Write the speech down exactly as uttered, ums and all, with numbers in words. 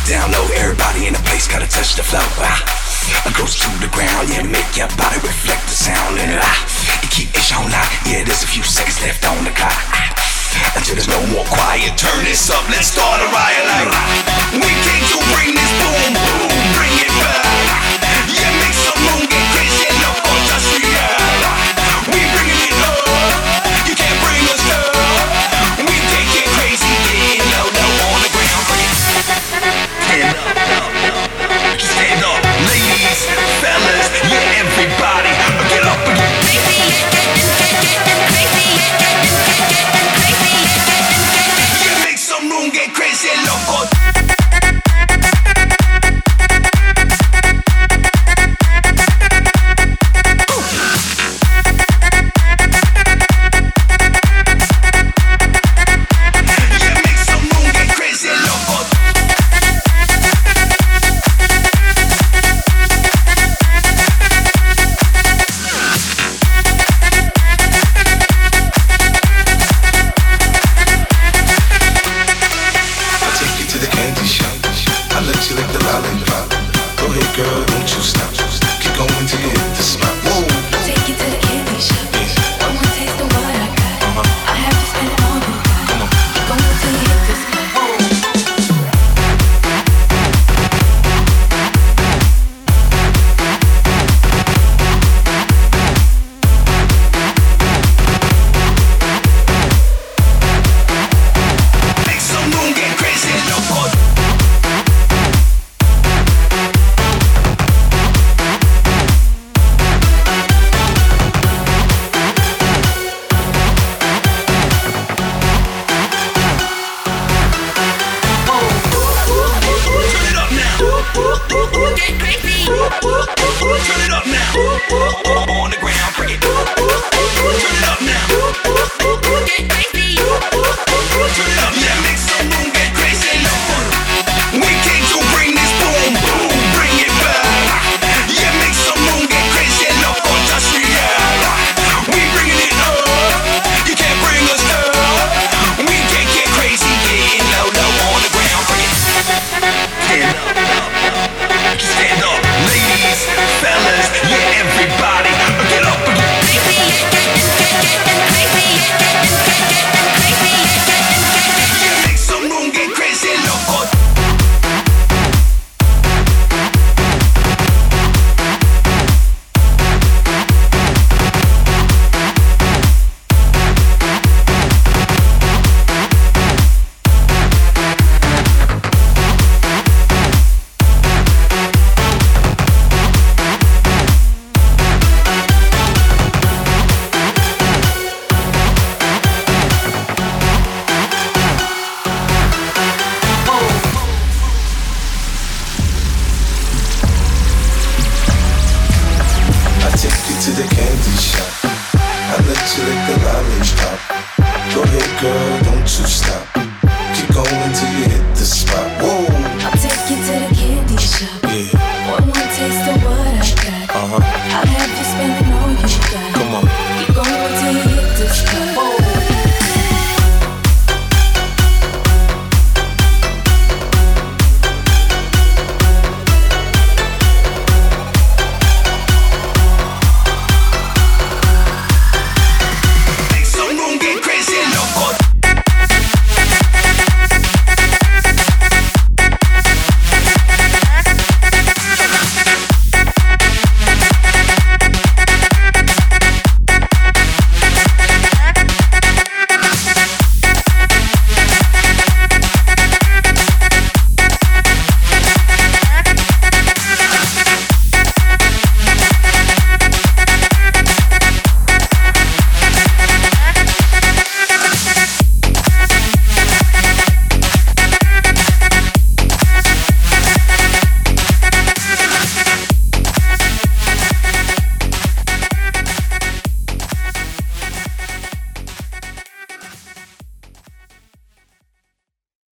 Down low, everybody in the place gotta touch the floor. Ah, goes to the ground, yeah, make your body reflect the sound. And ah, you keep it on out, yeah, there's a few seconds left on the clock. Ah, until there's no more quiet, turn this up, let's start a riot like we came to bring this boom, boom, bring it back. Yeah, make some room, get crazy, loco, just react. We bringing it up, you can't bring us down. We take it crazy, yeah, low, low on the ground, bring it. Stand up, up, stand up, ladies, fellas, yeah, everybody, get up and get crazy, yeah, make some room, get crazy, loco. Turn it up now. On the ground, bring it. Turn it up now.